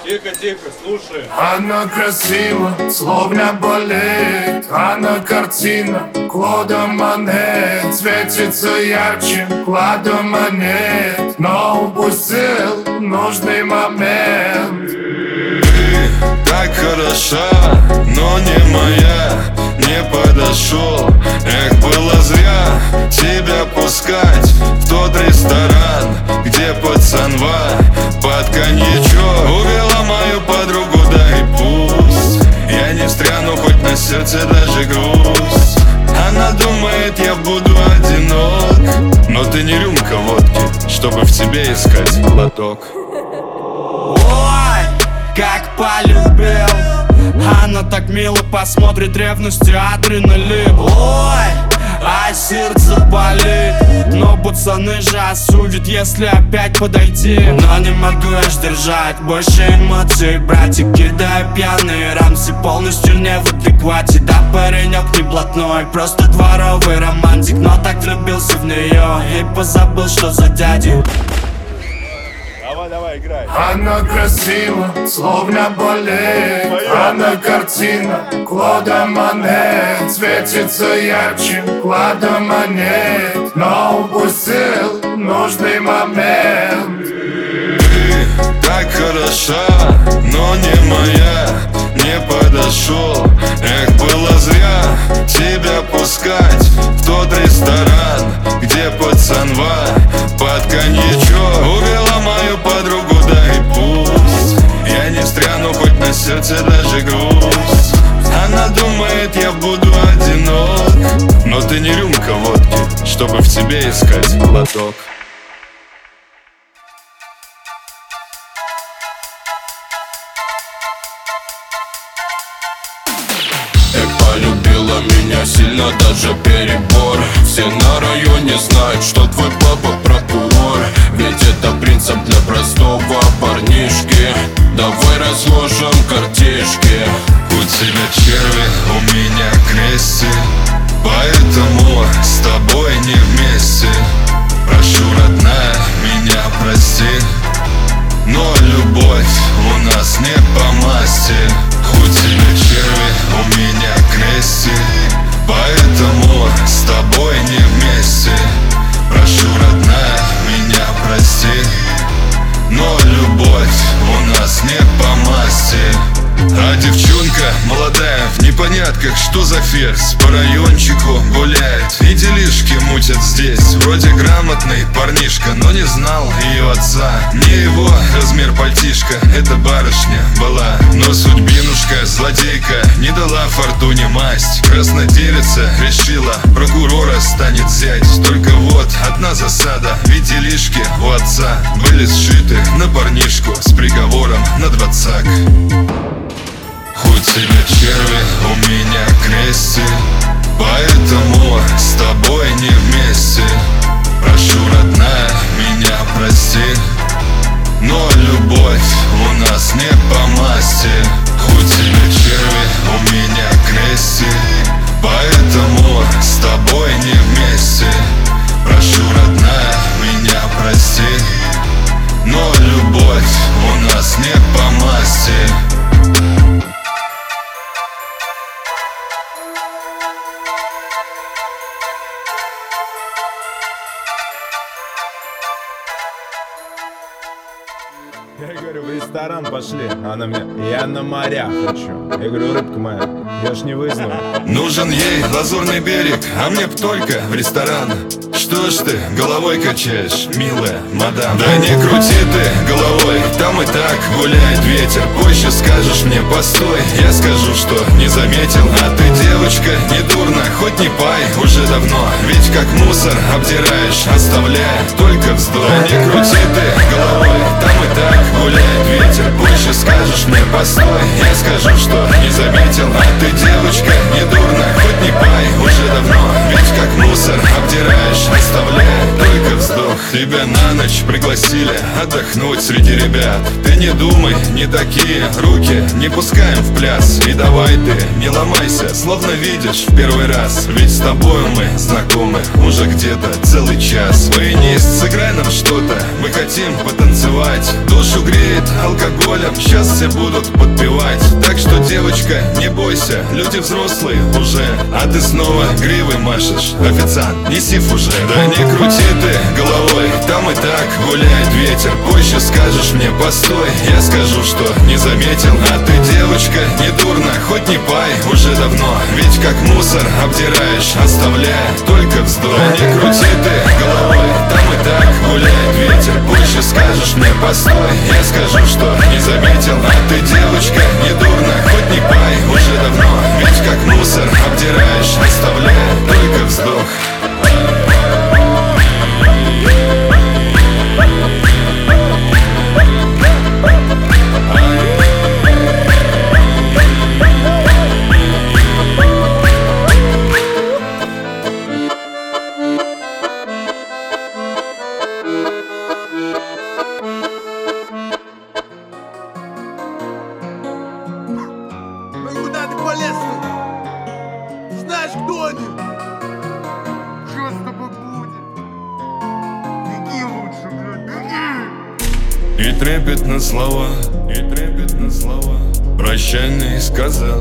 Тихо, тихо, слушай. Она красива, словно балет. Она картина, Клода Моне. Светится ярче, Клода монет. Но упустил нужный момент. Ты так хороша, но не моя. Не подошел, эх, было зря тебя пускать в тот ресторан, где пацанва под коньячок увела мою подругу, да и пусть я не встряну, хоть на сердце даже грусть. Она думает, я буду одинок, но ты не рюмка водки, чтобы в тебе искать глоток. Ой, как полюбил. Она так мило посмотрит, ревностью адреналин. Ой, а сердце болит. Но пацаны же осудят, если опять подойти. Но не могу я сдержать больше эмоций. Братик, кидаю пьяные рамсы, полностью не в адеквате. Да, паренек не блатной, просто дворовый романтик. Но так влюбился в нее и позабыл, что за дядю. Давай, играй. Она красива, словно балет. Она картина, Клода Моне. Светится ярче, Клода монет. Но упустил нужный момент. Ты так хороша, но не моя. Не подошел, эх, было зря тебя пускать в тот ресторан, где пацанва под коньячок увела мою подругу, да и пусть я не встряну, хоть на сердце даже грусть. Она думает, я буду одинок, но ты не рюмка водки, чтобы в тебе искать глоток. Полюбила меня сильно, даже перебор. Все на районе знают, что твой папа прокурор. Ведь это принцип для простого парнишки. Давай разложим картишки. У тебя черви, у меня крести, поэтому с тобой не вместе. Прошу, родная, меня прости, но любовь у нас не по масти. У тебя черви, у меня крести, поэтому с тобой не вместе. Прошу, родная, меня прости, но любовь у нас не по масти. А девчонка молодая в непонятках, что за ферзь, по райончику гуляет и делишки мутят здесь. Вроде грамотный парнишка, но не знал ее отца. Не его размер пальтишка, эта барышня была, но судьбинушка, злодейка, не дала фортуне масть. Краснодевица решила, прокурора станет зять. Только вот одна засада, ведь делишки у отца были сшиты на парнишку с приговором на 20. У тебя черви, у меня крести, поэтому с тобой не вместе. Прошу, родная, меня прости, но любовь у нас не по масти. У тебя черви, у меня крести, поэтому с тобой не вместе. Прошу, родная, меня прости, но любовь у нас не по масти. Я говорю, в ресторан пошли. Она мне, я на моря хочу. Я говорю, рыбка моя, я ж не вызнаю. Нужен ей лазурный берег, а мне б только в ресторан. Что ж ты головой качаешь, милая мадам? Да не крути ты головой, там и так гуляет ветер. Позже скажешь мне, постой, я скажу, что не заметил. А ты, девочка, не дурно, хоть не пай уже давно. Ведь как мусор обдираешь, оставляя только вздох. Да не крути ты головой, там и так гуляет ветер. Позже скажешь мне, постой, я скажу, что не заметил. А ты, девочка, не дурно, хоть не пай уже давно. Ведь как мусор обдираешь, оставляя только вздох. Тебя на ночь пригласили отдохнуть среди ребят. Ты не думай, не такие руки не пускаем в пляс. И давай ты не ломайся, словно видишь в первый раз. Ведь с тобою мы знакомы уже где-то целый час. Баянист, сыграй нам что-то, мы хотим потанцевать. Душу греет алкоголь алкоголем сейчас все будут подпевать. Так что, девочка, не бойся, люди взрослые уже, а ты снова гривой машешь. Официант, неси фужер. Да не крути ты головой, там и так гуляет ветер. Позже скажешь мне постой, я скажу, что не заметил. А ты, девочка, не дурно, хоть не пай уже давно, ведь как мусор обдираешь, оставляя только вздох. Да не крути ты головой, там и так гуляет ветер. Позже скажешь мне постой, я скажу, что не заметил. А ты, девочка, не дурно, хоть не пай уже давно, ведь как мусор обдираешь, оставляя только вздох. Ну и куда ты полез-то? Знаешь, кто они? Что с тобой будет? Беги лучше, блядь, беги! И трепетно слова, прощальный сказал,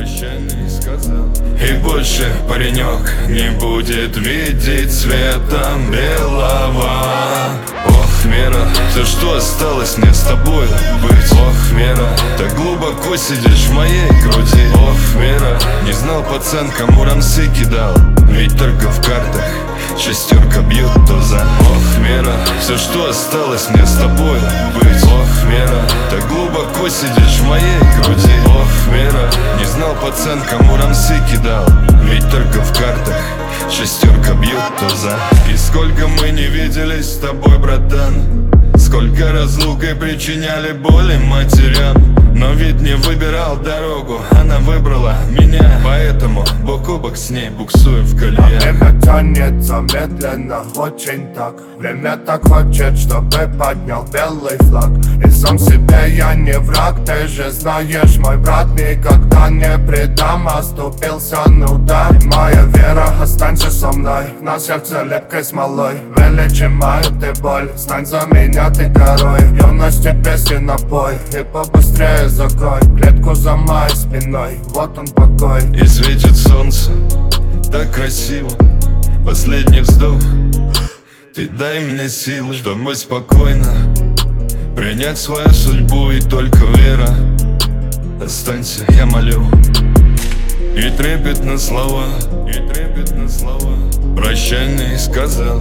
и больше паренек не будет видеть светом белого. Ох, Вера, все, что осталось мне с тобой быть. Ох, Вера, так глубоко сидишь в моей груди. Ох, Вера, не знал пацан, кому рамсы кидал, ведь только в картах шестерка бьют туза. Ох, Вера, все, что осталось мне с тобой быть. Ох, Вера, так глубоко сидишь в моей груди. Ох, Вера, не знал пацан, кому рамсы кидал, ведь только в картах шестерка бьют туза. И сколько мы не виделись с тобой, братан, сколько разлукой причиняли боли матерям, но ведь не выбирал дорогу, она выбрала меня. Поэтому бок о бок с ней буксую в колее. Время тянется медленно, очень так. Время так хочет, чтобы поднял белый флаг. И сам себе я не враг, ты же знаешь, мой брат, никогда не предам. Оступился, ну да, моя вера, останься со мной. На сердце лепкой смолой, вылечим мою ты боль. Стань за меня ты горой, юности песен напой. И побыстрее закрой клетку за моей спиной, вот он покой. И светит солнце так красиво, последний вздох. Ты дай мне силы, чтобы спокойно принять свою судьбу. И только вера, останься, я молю. И трепетно слова, прощальный сказал,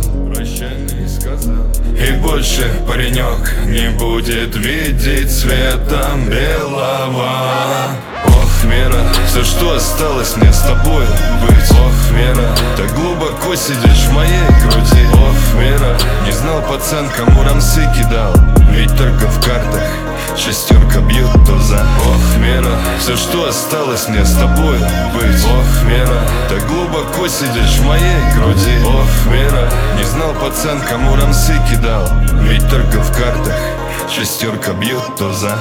и больше паренек не будет видеть светом белого. Ох, Вера, все, что осталось мне с тобой быть. Ох, Вера, так глубоко сидишь в моей груди. Ох, Вера, не знал пацан, кому рамсы кидал, ведь только в картах шестерка бьют туза. Ох, Вера, все, что осталось мне с тобой быть. Ох, Вера, так глубоко сидишь в моей груди. Ох, Вера, не знал пацан, кому рамсы кидал, ведь только в картах шестерка бьют туза.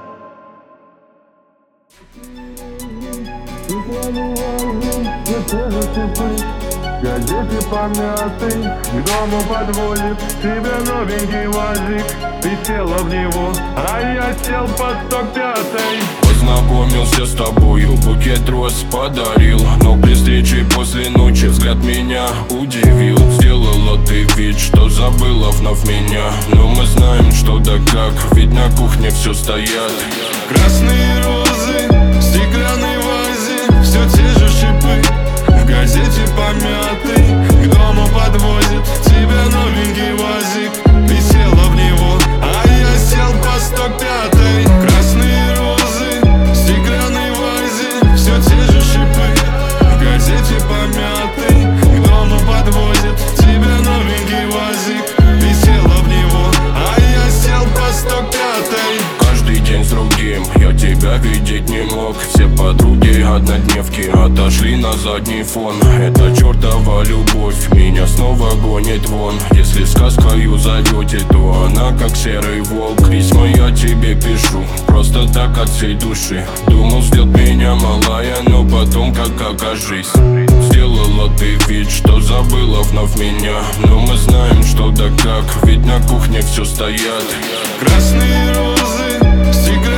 Газеты помятый, к дому подвозит тебя новенький УАЗик. Ты села в него, а я сел под 105-й. Познакомился с тобою, букет роз подарил, но при встрече после ночи взгляд меня удивил. Сделала ты вид, что забыла вновь меня, но мы знаем, что да как, ведь на кухне все стоят красные розы в стеклянной вазе, все те же шипы. В газете помятый, к дому подвозит тебя новенький УАЗик. Ты села в него, а я сел по 105-й. Красные розы в стеклянной вазе, все те же шипы. В газете помятый, к дому подвозит тебя новенький УАЗик. Ты села в него, а я сел по 105-й. Каждый день с другим я тебя видеть не мог. Все подруги однодневки отошли на задний фон. Эта чертова любовь меня снова гонит вон. Если сказкою зовете, то она как серый волк. Письма я тебе пишу, просто так от всей души. Думал, ждет меня малая, но потом как окажись. Сделала ты вид, что забыла вновь меня, но мы знаем, что да как, ведь на кухне все стоят красные розы в стеклянной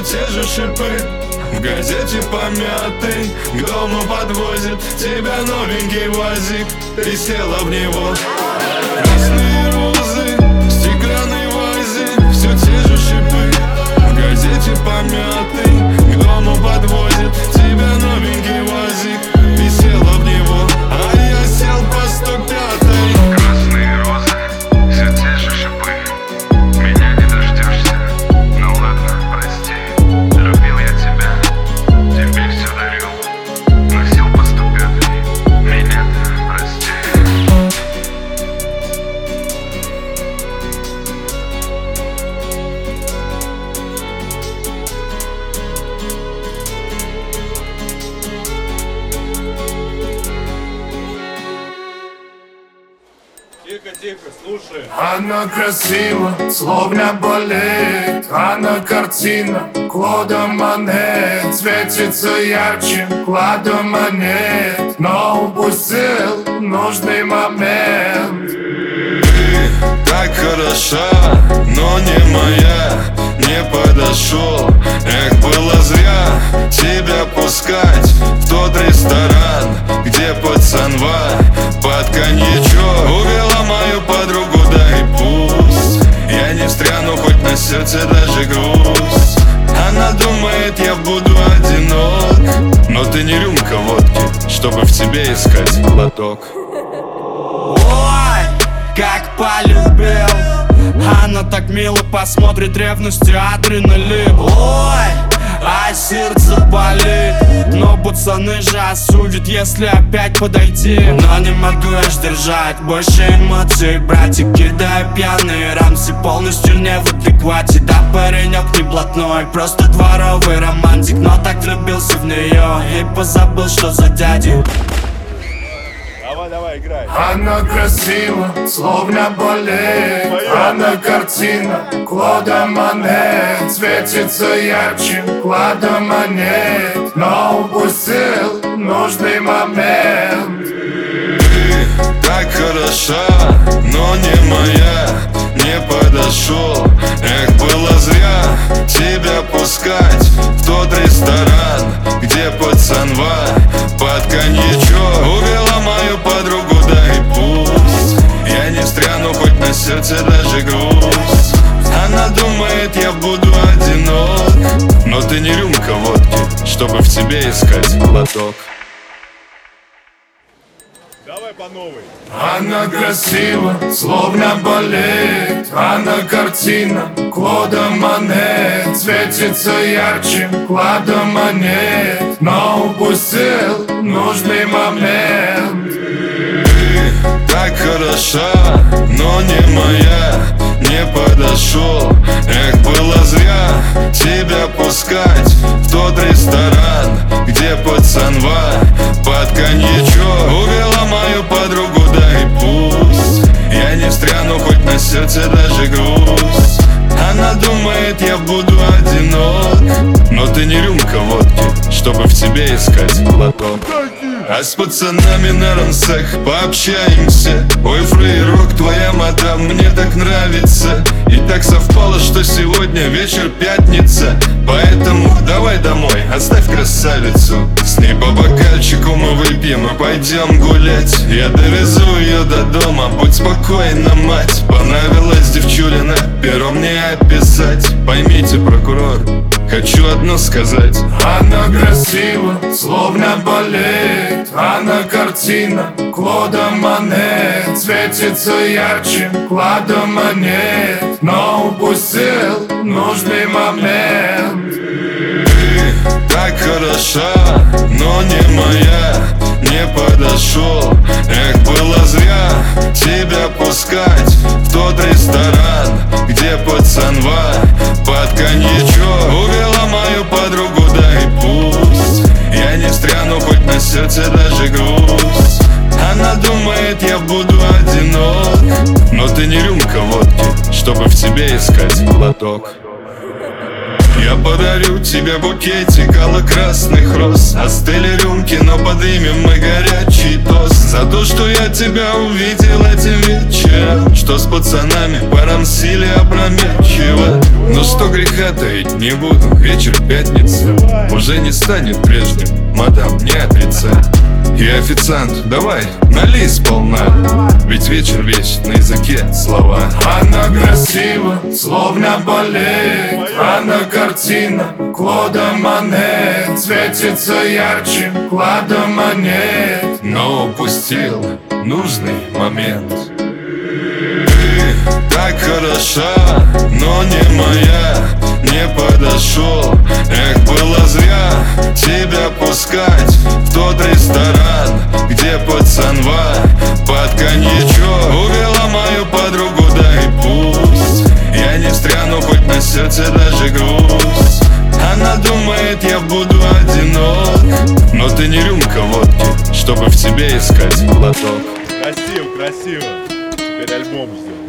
те же шипы. В газете помятый к дому подвозит тебя новенький УАЗик. Ты села в него. Красные розы в стеклянной вазе, все те же шипы. В газете помятый к дому подвозит тебя новенький УАЗик. Ты села в него, а я сел по 105-й. Красные розы, все те же шипы. Меня не дождешься, ну ладно, прости. Любил я тебя, тебе все дарил. Носил по 105-й, меня прости. Тихо, слушай. Она красива, словно балет. Она картина, Клода Моне. Светится ярче, клада монет. Но упустил нужный момент. Ты так хороша, но не моя. Не подошел, эх, было зря тебя пускать в тот ресторан, где пацанва под коньячок увела мою подругу, да и пусть. Я не встряну, хоть на сердце даже грусть. Она думает, я буду одинок, но ты не рюмка водки, чтобы в тебе искать глоток. Ой, как полюбил. Она так мило посмотрит, ревностью адреналин. Ой, а сердце болит. Но пацаны же осудят, если опять подойти. Но не могу я сдержать больше эмоций. Братик, кидаю пьяные рамсы, полностью не в адеквате. Да, паренек не блатной, просто дворовый романтик. Но так влюбился в нее и позабыл, что за дядю. Давай, играй. Она красива, словно балет. Она картина, Клода Моне. Светится ярче, клада монет. Но упустил нужный момент. Ты так хороша, но не моя. Не подошел, эх, было зря тебя пускать в тот ресторан, где пацанва под коньячок увела мою подругу, да и пусть. Я не встряну, хоть на сердце даже грусть. Она думает, я буду одинок, но ты не рюмка водки, чтобы в тебе искать глоток. Давай по новой. Она красива, словно балет. Она картина, Клода Моне. Светится ярче, клада монет. Но упустил нужный момент. Ты так хороша, но не моя. Не подошел, эх, было зря тебя пускать в тот ресторан, где пацанва под коньячок увела мою подругу, да и пусть. Я не встряну, хоть на сердце даже грусть. Она думает, я буду одинок, но ты не рюмка водки, чтобы в тебе искать глоток. А с пацанами на рансах пообщаемся. Ой, фрейрок, твоя мадам мне так нравится. И так совпало, что сегодня вечер пятница. Поэтому давай домой, оставь красавицу. С ней по бокальчику мы выпьем и пойдем гулять. Я довезу ее до дома, будь спокойна, мать. Понравилась девчулина, пером не описать. Поймите, прокурор, хочу одно сказать. Она красива, словно балет. Она картина, Клода Моне. Светится ярче, клада монет. Но упустил нужный момент. Ты так хороша, но не моя. Не подошел, эх, было зря тебя пускать в тот ресторан, где пацанва под коньячок увела мою подругу, да и пусть. Я не встряну, хоть на сердце даже грусть. Она думает, я буду одинок, но ты не рюмка водки, чтобы в тебе искать глоток. Я подарю тебе букетик алло-красных роз. Остыли рюмки, но подымем мы горячий тост за то, что я тебя увидел этим вечером, что с пацанами порамсили опрометчиво. Но что греха таить не буду, вечер пятницы уже не станет прежним, мадам, не отрицай. И официант, давай, налей сполна, ведь вечер весь на языке слова. Она красива, словно болеет. Она картина Клода Мане, светится ярче клада монет, но упустил нужный момент. Ты так хороша, но не моя, не подошел. Эх, было зря тебя пускать в тот ресторан, где пацанва под коньячок увела мою подругу, да и пусть я не встряну, хоть на сердце даже грусть. Она думает, я буду одинок, но ты не рюмка водки, чтобы в тебе искать глоток. Красиво, красиво. Теперь альбом ждем.